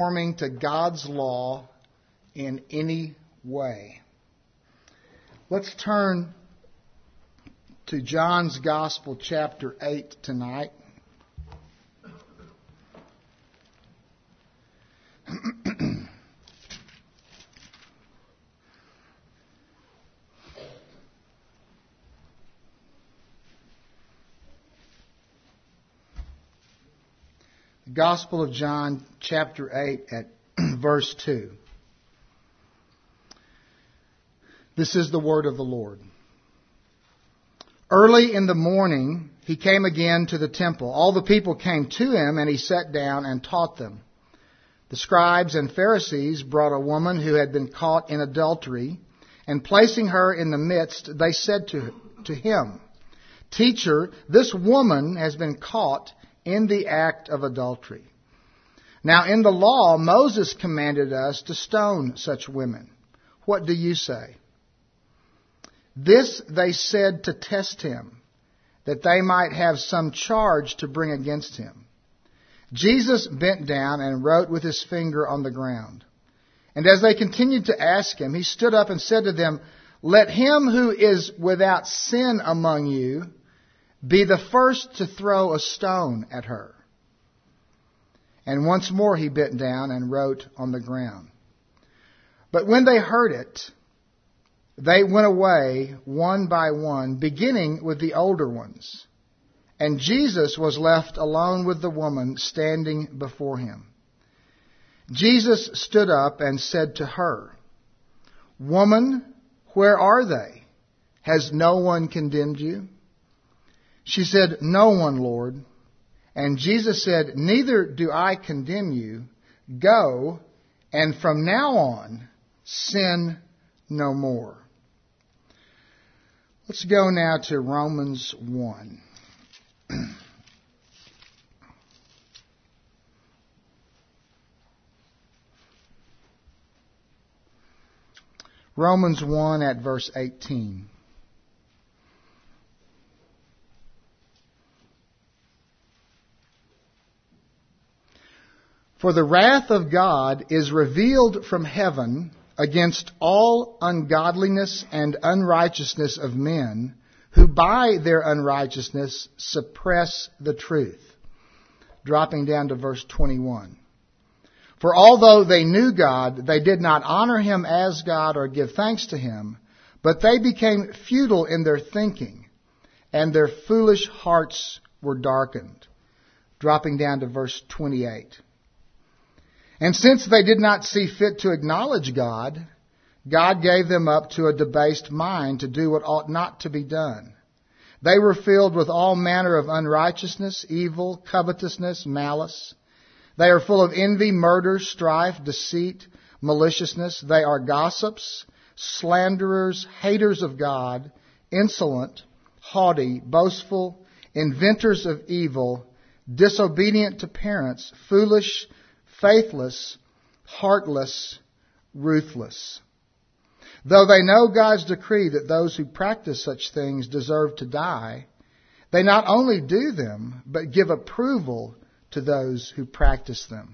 conforming to God's law in any way. Let's turn to John's Gospel, chapter 8 tonight. Gospel of John, chapter 8, at verse 2. This is the word of the Lord. Early in the morning, he came again to the temple. All the people came to him, and he sat down and taught them. The scribes and Pharisees brought a woman who had been caught in adultery, and placing her in the midst, they said to him, "Teacher, this woman has been caught in the act of adultery. Now in the law, Moses commanded us to stone such women. What do you say?" This they said to test him, that they might have some charge to bring against him. Jesus bent down and wrote with his finger on the ground. And as they continued to ask him, he stood up and said to them, "Let him who is without sin among you be the first to throw a stone at her." And once more he bent down and wrote on the ground. But when they heard it, they went away one by one, beginning with the older ones. And Jesus was left alone with the woman standing before him. Jesus stood up and said to her, "Woman, where are they? Has no one condemned you?" She said, "No one, Lord." And Jesus said, "Neither do I condemn you. Go, and from now on, sin no more." Let's go now to Romans 1. Romans 1 at verse 18. "For the wrath of God is revealed from heaven against all ungodliness and unrighteousness of men, who by their unrighteousness suppress the truth." Dropping down to verse 21. "For although they knew God, they did not honor him as God or give thanks to him, but they became futile in their thinking, and their foolish hearts were darkened." Dropping down to verse 28. "And since they did not see fit to acknowledge God, God gave them up to a debased mind to do what ought not to be done. They were filled with all manner of unrighteousness, evil, covetousness, malice. They are full of envy, murder, strife, deceit, maliciousness. They are gossips, slanderers, haters of God, insolent, haughty, boastful, inventors of evil, disobedient to parents, foolish, faithless, heartless, ruthless. Though they know God's decree that those who practice such things deserve to die, they not only do them, but give approval to those who practice them.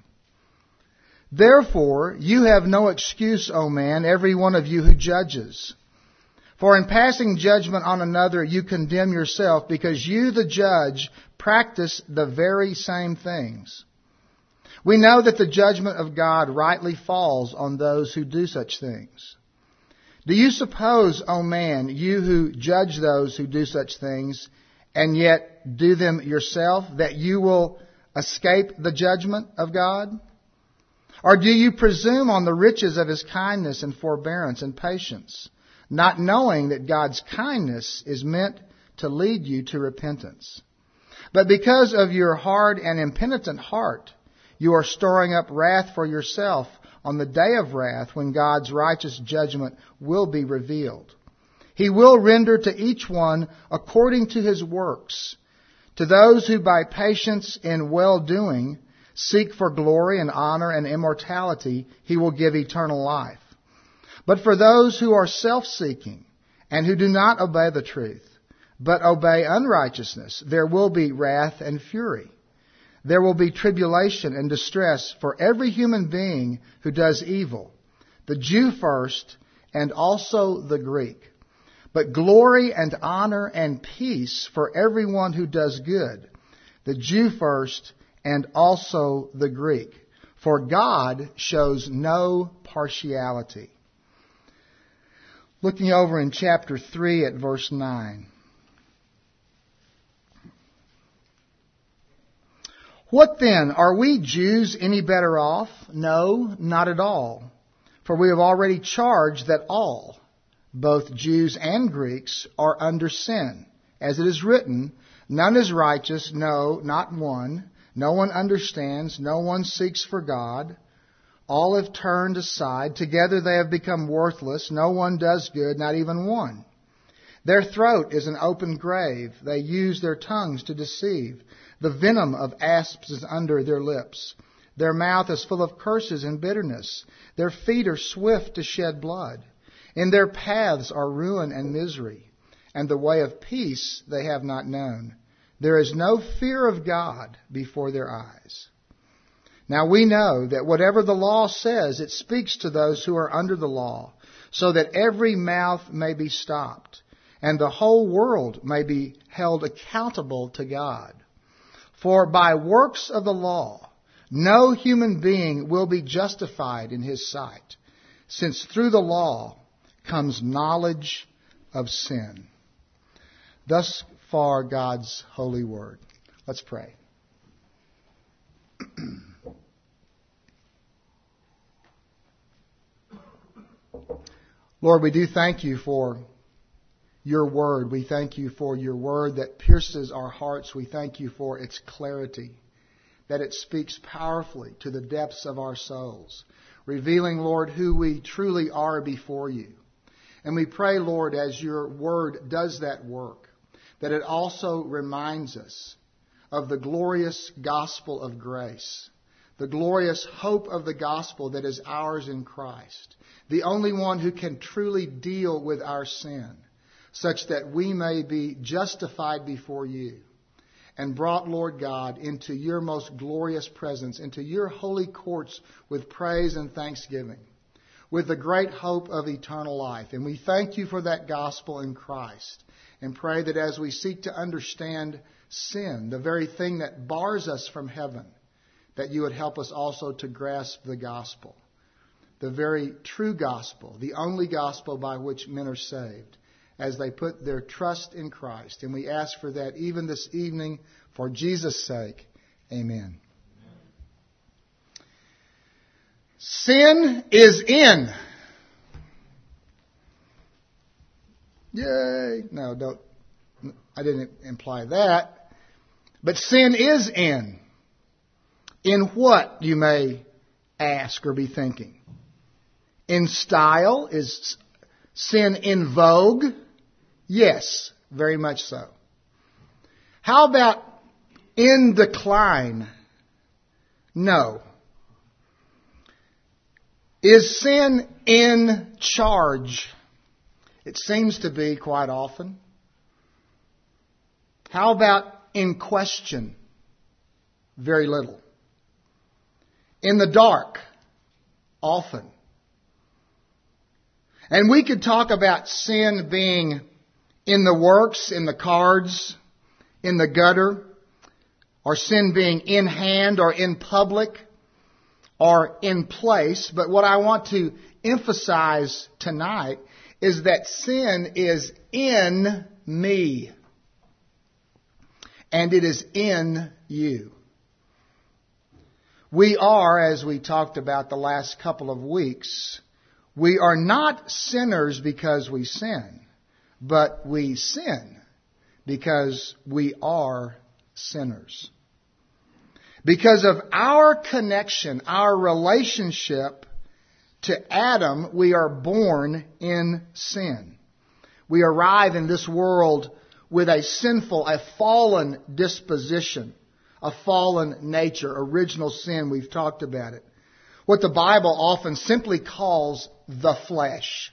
Therefore, you have no excuse, O man, every one of you who judges. For in passing judgment on another, you condemn yourself, because you, the judge, practice the very same things. We know that the judgment of God rightly falls on those who do such things. Do you suppose, O man, you who judge those who do such things, and yet do them yourself, that you will escape the judgment of God? Or do you presume on the riches of his kindness and forbearance and patience, not knowing that God's kindness is meant to lead you to repentance? But because of your hard and impenitent heart, you are storing up wrath for yourself on the day of wrath, when God's righteous judgment will be revealed. He will render to each one according to his works. To those who by patience in well-doing seek for glory and honor and immortality, he will give eternal life. But for those who are self-seeking and who do not obey the truth, but obey unrighteousness, there will be wrath and fury. there will be tribulation and distress for every human being who does evil, the Jew first and also the Greek. But glory and honor and peace for everyone who does good, the Jew first and also the Greek. For God shows no partiality. Looking over in chapter 3 at verse 9. What then? Are we Jews any better off? No, not at all. For we have already charged that all, both Jews and Greeks, are under sin. As it is written, none is righteous, no, not one. No one understands, no one seeks for God. All have turned aside. Together they have become worthless. No one does good, not even one. Their throat is an open grave. They use their tongues to deceive. The venom of asps is under their lips. Their mouth is full of curses and bitterness. Their feet are swift to shed blood. In their paths are ruin and misery, and the way of peace they have not known. There is no fear of God before their eyes. Now we know that whatever the law says, it speaks to those who are under the law, so that every mouth may be stopped, and the whole world may be held accountable to God. For by works of the law, no human being will be justified in his sight, since through the law comes knowledge of sin. Thus far, God's holy word. Let's pray. Lord, we do thank you for your word. We thank you for your word that pierces our hearts. We thank you for its clarity, that it speaks powerfully to the depths of our souls, revealing, Lord, who we truly are before you. And we pray, Lord, as your word does that work, that it also reminds us of the glorious gospel of grace, the glorious hope of the gospel that is ours in Christ, the only one who can truly deal with our sin, such that we may be justified before you and brought, Lord God, into your most glorious presence, into your holy courts with praise and thanksgiving, with the great hope of eternal life. And we thank you for that gospel in Christ, and pray that as we seek to understand sin, the very thing that bars us from heaven, that you would help us also to grasp the gospel, the very true gospel, the only gospel by which men are saved, as they put their trust in Christ. And we ask for that even this evening for Jesus' sake. Amen. Sin is in. Yay. No, don't. I didn't imply that. But sin is in. In what, you may ask or be thinking? In style? Is sin in vogue? Yes, very much so. How about in decline? No. Is sin in charge? It seems to be quite often. How about in question? Very little. In the dark? Often. And we could talk about sin being in the works, in the cards, in the gutter, or sin being in hand or in public or in place. But what I want to emphasize tonight is that sin is in me, and it is in you. We are, as we talked about the last couple of weeks, we are not sinners because we sin, but we sin because we are sinners. Because of our connection, our relationship to Adam, we are born in sin. We arrive in this world with a sinful, a fallen disposition, a fallen nature, original sin. We've talked about it. What the Bible often simply calls the flesh.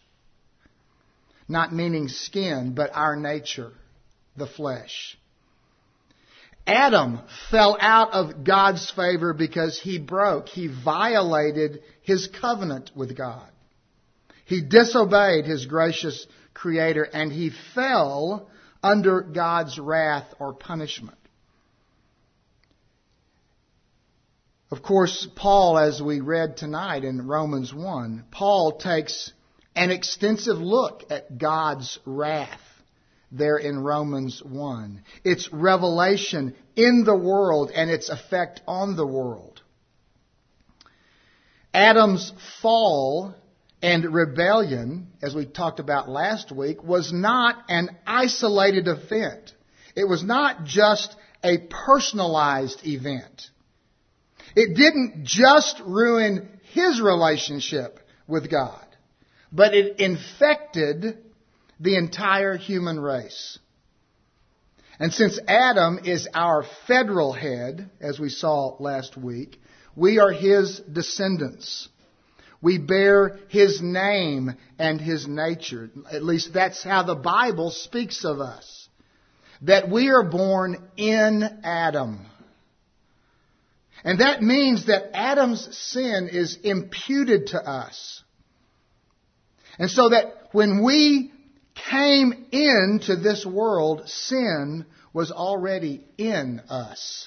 Not meaning skin, but our nature, the flesh. Adam fell out of God's favor because he violated his covenant with God. He disobeyed his gracious Creator, and he fell under God's wrath or punishment. Of course, Paul, as we read tonight in Romans 1, Paul takes an extensive look at God's wrath there in Romans 1. Its revelation in the world and its effect on the world. Adam's fall and rebellion, as we talked about last week, was not an isolated event. It was not just a personalized event. It didn't just ruin his relationship with God, but it infected the entire human race. And since Adam is our federal head, as we saw last week, we are his descendants. We bear his name and his nature. At least that's how the Bible speaks of us. That we are born in Adam. And that means that Adam's sin is imputed to us. And so that when we came into this world, sin was already in us.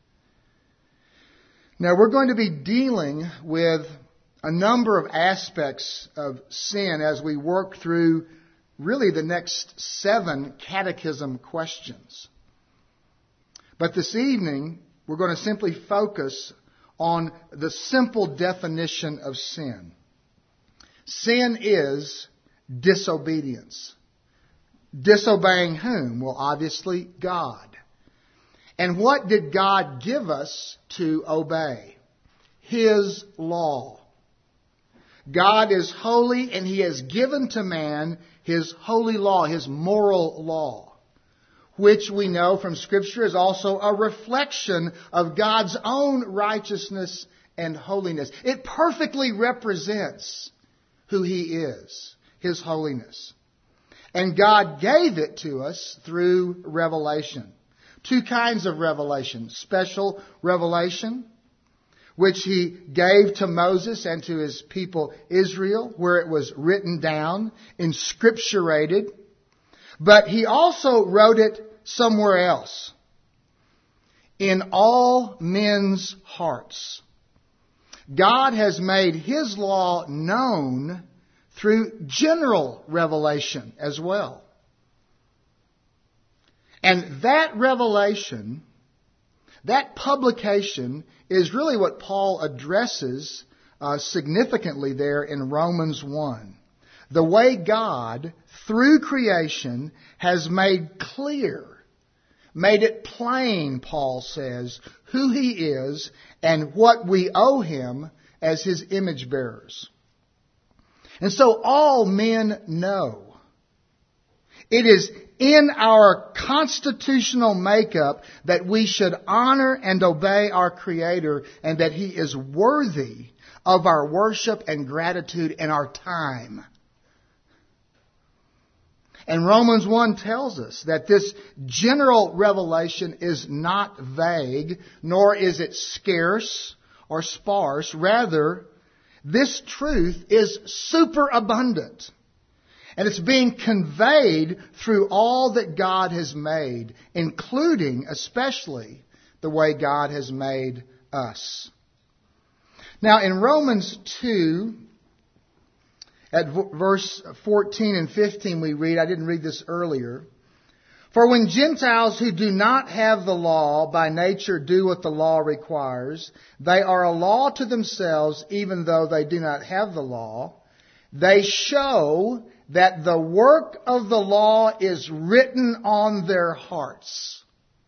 Now we're going to be dealing with a number of aspects of sin as we work through really the next 7 catechism questions. But this evening, we're going to simply focus on the simple definition of sin. Sin is disobedience. Disobeying whom? Well, obviously God. And what did God give us to obey? His law. God is holy, and He has given to man His holy law, His moral law, which we know from Scripture is also a reflection of God's own righteousness and holiness. It perfectly represents who He is, His holiness. And God gave it to us through revelation. 2 kinds of revelation. Special revelation, which He gave to Moses and to His people Israel, where it was written down, inscripturated. But He also wrote it somewhere else. In all men's hearts. God has made His law known through general revelation as well. And that revelation, that publication, is really what Paul addresses significantly there in Romans 1. The way God, through creation, has made clear, made it plain, Paul says, who He is and what we owe Him as His image bearers. And so all men know. It is in our constitutional makeup that we should honor and obey our Creator, and that He is worthy of our worship and gratitude and our time. And Romans 1 tells us that this general revelation is not vague, nor is it scarce or sparse. Rather, this truth is superabundant. And it's being conveyed through all that God has made, including, especially, the way God has made us. Now, in Romans 2, at verse 14 and 15 we read, I didn't read this earlier, "For when Gentiles who do not have the law by nature do what the law requires, they are a law to themselves even though they do not have the law. They show that the work of the law is written on their hearts,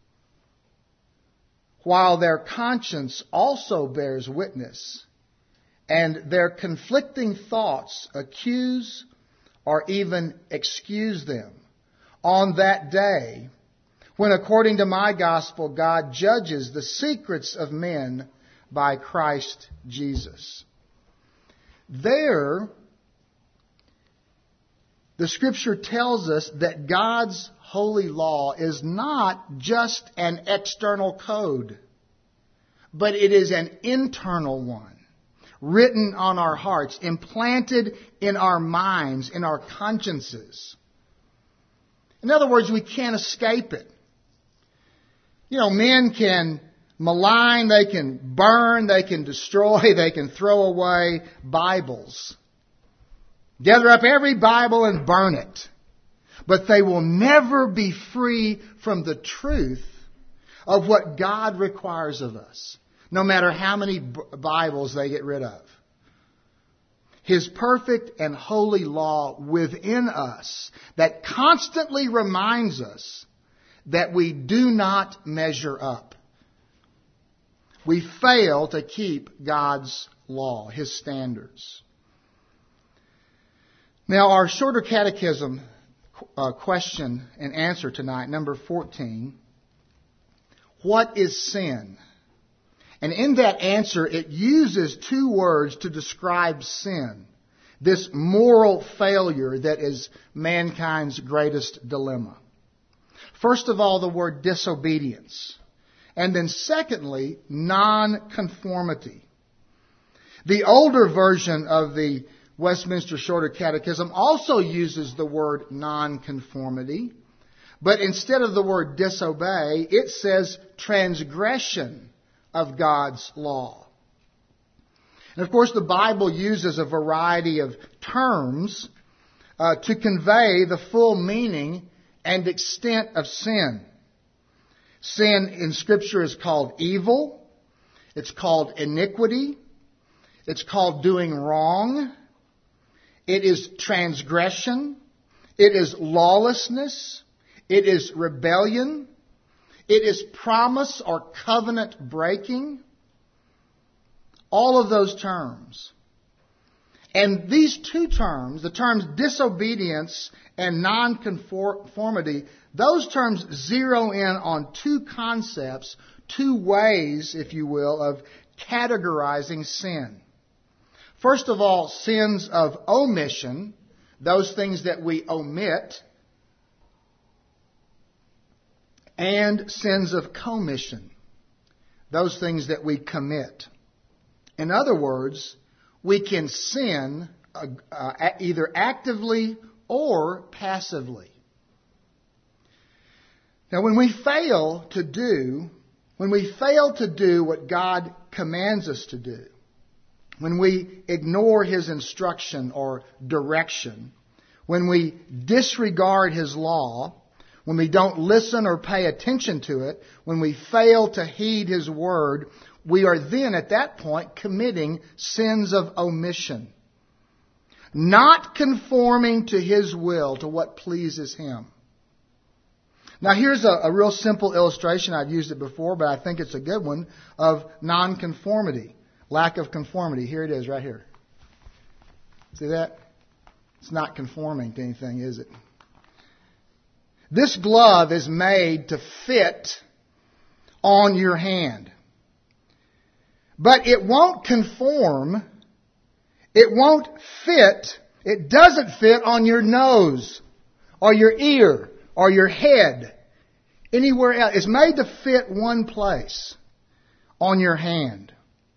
while their conscience also bears witness, and their conflicting thoughts accuse or even excuse them on that day when, according to my gospel, God judges the secrets of men by Christ Jesus." There, the Scripture tells us that God's holy law is not just an external code, but it is an internal one, written on our hearts, implanted in our minds, in our consciences. In other words, we can't escape it. Men can malign, they can burn, they can destroy, they can throw away Bibles. Gather up every Bible and burn it. But they will never be free from the truth of what God requires of us, no matter how many Bibles they get rid of. His perfect and holy law within us that constantly reminds us that we do not measure up. We fail to keep God's law, His standards. Now, our shorter catechism question and answer tonight, number 14. What is sin? And in that answer, it uses two words to describe sin. This moral failure that is mankind's greatest dilemma. First of all, the word disobedience. And then secondly, nonconformity. The older version of the Westminster Shorter Catechism also uses the word nonconformity, but instead of the word disobey, it says transgression of God's law. And of course, the Bible uses a variety of terms to convey the full meaning and extent of sin. Sin in Scripture is called evil. It's called iniquity. It's called doing wrong. It is transgression. It is lawlessness. It is rebellion. It is promise or covenant breaking. All of those terms. And these two terms, the terms disobedience and nonconformity, those terms zero in on two concepts, two ways, if you will, of categorizing sin. First of all, sins of omission, those things that we omit, and sins of commission, those things that we commit. In other words, we can sin either actively or passively. Now, when we fail to do what God commands us to do, when we ignore His instruction or direction, when we disregard His law, when we don't listen or pay attention to it, when we fail to heed His word, we are then at that point committing sins of omission. Not conforming to His will, to what pleases Him. Now here's a real simple illustration. I've used it before, but I think it's a good one, of nonconformity. Lack of conformity. Here it is, right here. See that? It's not conforming to anything, is it? This glove is made to fit on your hand. But it won't conform. It won't fit. It doesn't fit on your nose or your ear or your head. Anywhere else. It's made to fit one place on your hand.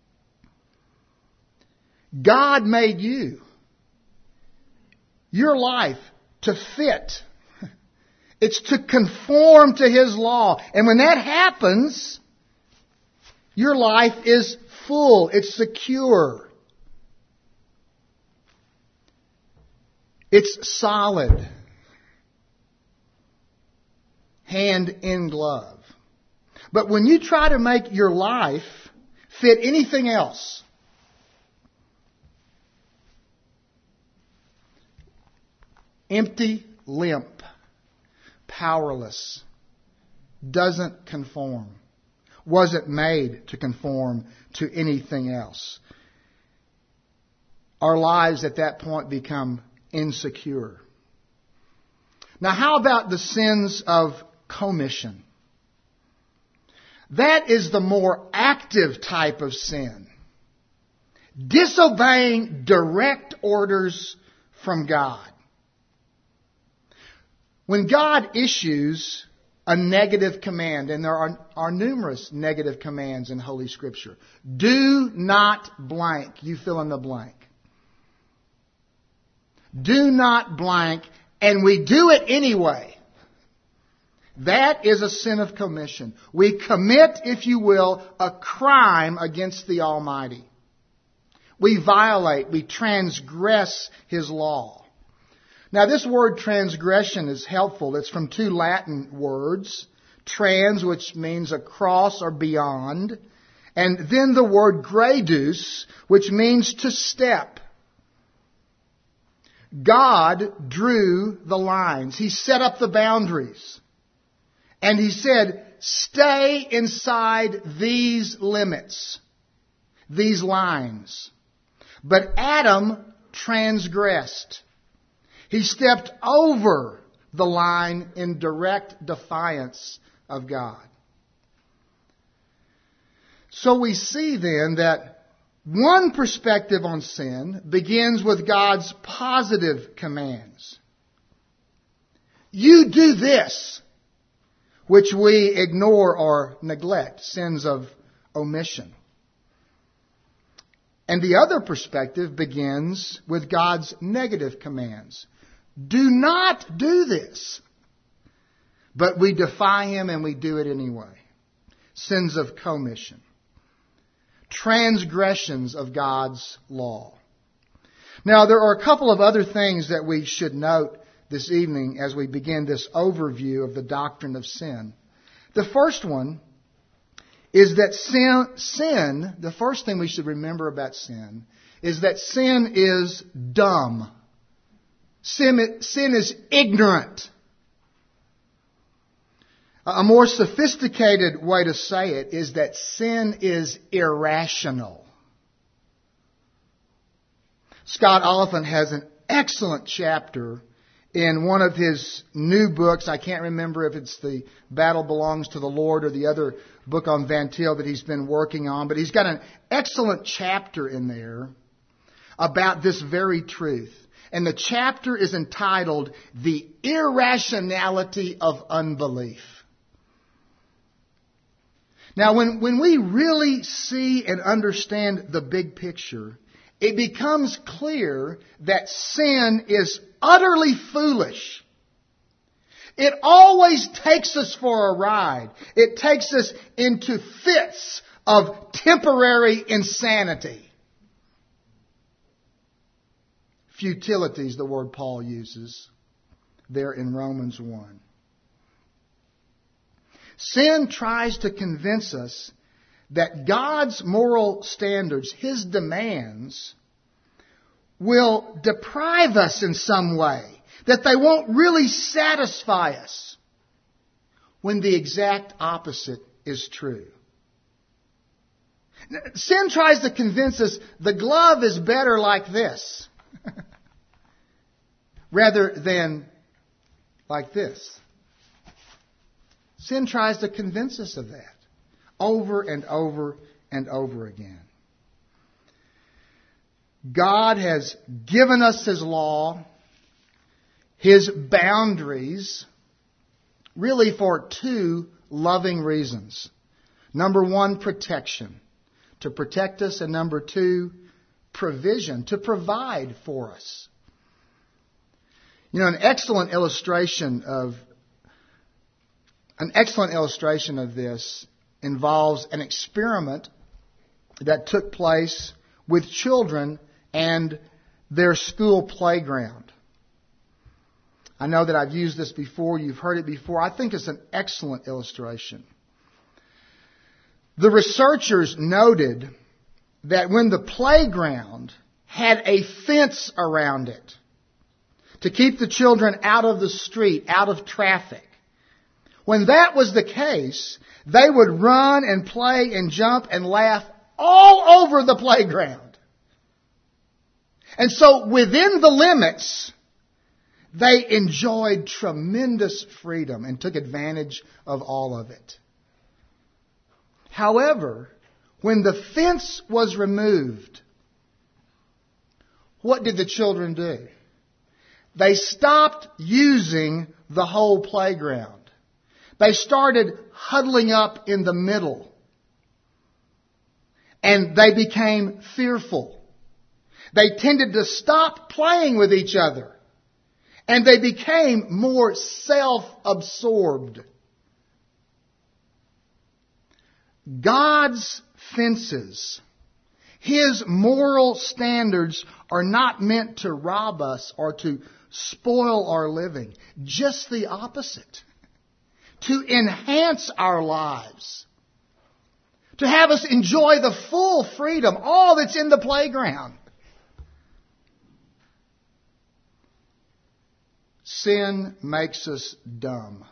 God made you, your life, to fit. It's to conform to His law. And when that happens, your life is full. It's secure. It's solid. Hand in glove. But when you try to make your life fit anything else, empty, limp, powerless, doesn't conform, wasn't made to conform to anything else. Our lives at that point become insecure. Now, how about the sins of commission? That is the more active type of sin. Disobeying direct orders from God. When God issues a negative command, and there are numerous negative commands in Holy Scripture. Do not blank. You fill in the blank. Do not blank, and we do it anyway. That is a sin of commission. We commit, if you will, a crime against the Almighty. We violate, we transgress His law. Now, this word transgression is helpful. It's from two Latin words. Trans, which means across or beyond. And then the word gradus, which means to step. God drew the lines. He set up the boundaries. And He said, stay inside these limits, these lines. But Adam transgressed. He stepped over the line in direct defiance of God. So we see then that one perspective on sin begins with God's positive commands. You do this, which we ignore or neglect, sins of omission. And the other perspective begins with God's negative commands. Do not do this. But we defy Him and we do it anyway. Sins of commission. Transgressions of God's law. Now, there are a couple of other things that we should note this evening as we begin this overview of the doctrine of sin. The first one is that sin, the first thing we should remember about sin, is that sin is dumb. Sin is ignorant. A more sophisticated way to say it is that sin is irrational. Scott Oliphant has an excellent chapter in one of his new books. I can't remember if it's The Battle Belongs to the Lord or the other book on Van Til that he's been working on, but he's got an excellent chapter in there about this very truth. And the chapter is entitled, The Irrationality of Unbelief. Now, when we really see and understand the big picture, it becomes clear that sin is utterly foolish. It always takes us for a ride. It takes us into fits of temporary insanity. Futility is the word Paul uses there in Romans 1. Sin tries to convince us that God's moral standards, His demands, will deprive us in some way, that they won't really satisfy us, when the exact opposite is true. Sin tries to convince us the glove is better like this rather than like this. Sin tries to convince us of that over and over and over again. God has given us His law, His boundaries, really for two loving reasons. Number one, protection, to protect us, and number two, provision, to provide for us. You know, an excellent illustration of this involves an experiment that took place with children and their school playground. I know that I've used this before. You've heard it before. I think it's an excellent illustration. The researchers noted that when the playground had a fence around it to keep the children out of the street, out of traffic, when that was the case, they would run and play and jump and laugh all over the playground. And so within the limits, they enjoyed tremendous freedom and took advantage of all of it. However, when the fence was removed, what did the children do? they stopped using the whole playground. They started huddling up in the middle. And they became fearful. They tended to stop playing with each other. And they became more self-absorbed. God's fences, His moral standards are not meant to rob us or to spoil our living. Just the opposite. To enhance our lives. To have us enjoy the full freedom, all that's in the playground. Sin makes us dumb.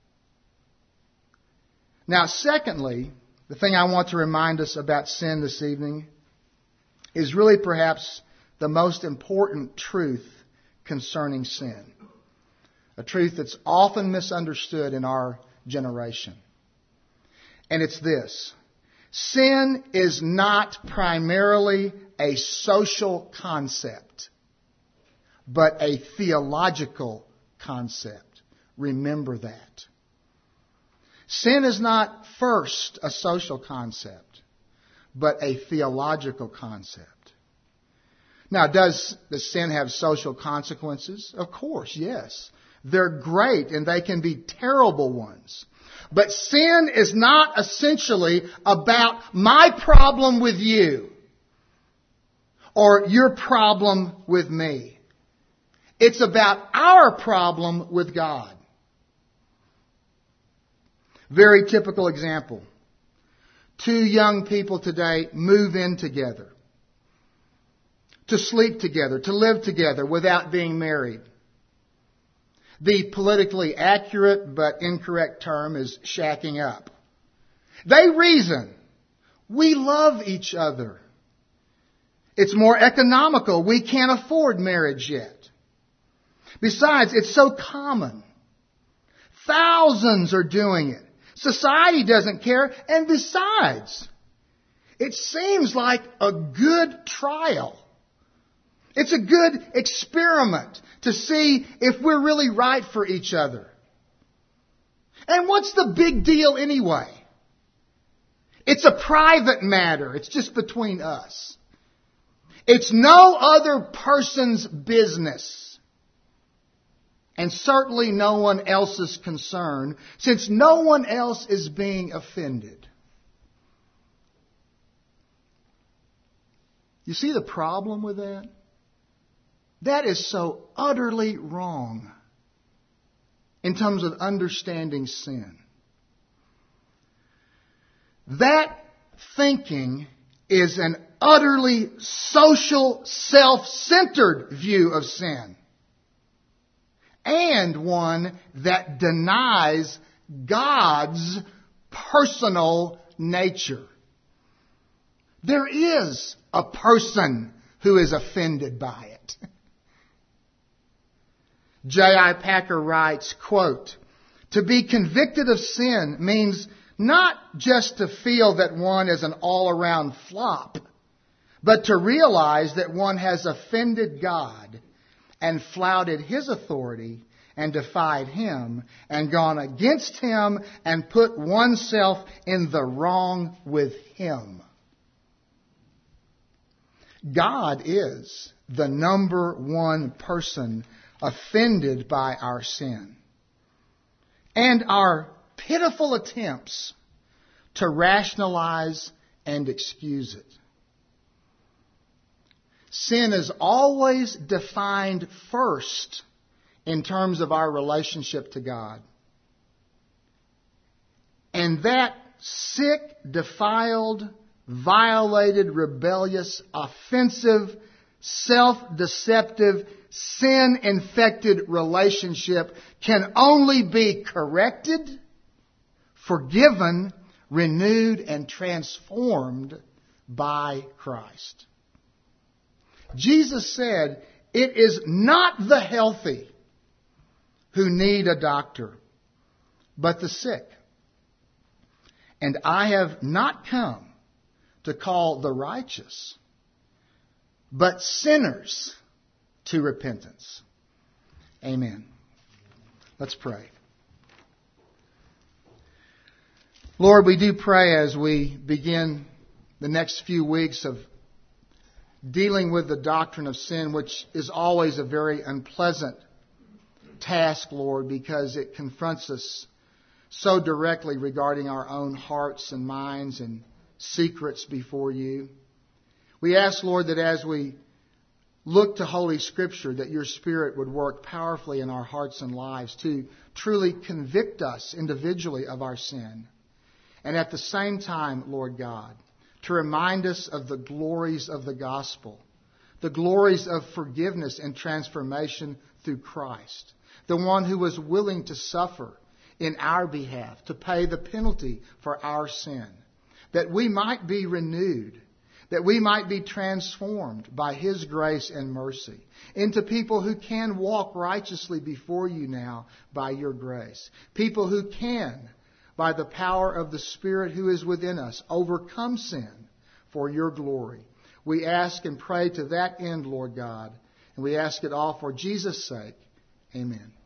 Now, secondly, the thing I want to remind us about sin this evening is really perhaps the most important truth concerning sin. A truth that's often misunderstood in our generation. And it's this. Sin is not primarily a social concept, but a theological concept. Remember that. Sin is not first a social concept, but a theological concept. Now, does the sin have social consequences? Of course, yes. They're great and they can be terrible ones. But sin is not essentially about my problem with you or your problem with me. It's about our problem with God. Very typical example. Two young people today move in together, to sleep together, to live together without being married. The politically accurate but incorrect term is shacking up. They reason, we love each other. It's more economical. We can't afford marriage yet. Besides, it's so common. Thousands are doing it. Society doesn't care. And besides, it seems like a good trial. It's a good experiment to see if we're really right for each other. And what's the big deal anyway? It's a private matter. It's just between us. It's no other person's business. And certainly no one else's concern, since no one else is being offended. You see the problem with that? That is so utterly wrong in terms of understanding sin. That thinking is an utterly social, self-centered view of sin. And one that denies God's personal nature. There is a person who is offended by it. J.I. Packer writes, quote, "To be convicted of sin means not just to feel that one is an all-around flop, but to realize that one has offended God and flouted His authority and defied Him and gone against Him and put oneself in the wrong with Him." God is the number one person offended by our sin and our pitiful attempts to rationalize and excuse it. Sin is always defined first in terms of our relationship to God. And that sick, defiled, violated, rebellious, offensive, self-deceptive, sin-infected relationship can only be corrected, forgiven, renewed, and transformed by Christ. Jesus said, "It is not the healthy who need a doctor, but the sick. And I have not come to call the righteous, but sinners to repentance." Amen. Let's pray. Lord, we do pray as we begin the next few weeks of dealing with the doctrine of sin, which is always a very unpleasant task, Lord, because it confronts us so directly regarding our own hearts and minds and secrets before you. We ask, Lord, that as we look to Holy Scripture, that your Spirit would work powerfully in our hearts and lives to truly convict us individually of our sin. And at the same time, Lord God, to remind us of the glories of the gospel, the glories of forgiveness and transformation through Christ, the one who was willing to suffer in our behalf, to pay the penalty for our sin, that we might be renewed, that we might be transformed by His grace and mercy into people who can walk righteously before you now by your grace. People who can, by the power of the Spirit who is within us, overcome sin for your glory. We ask and pray to that end, Lord God, and we ask it all for Jesus' sake. Amen.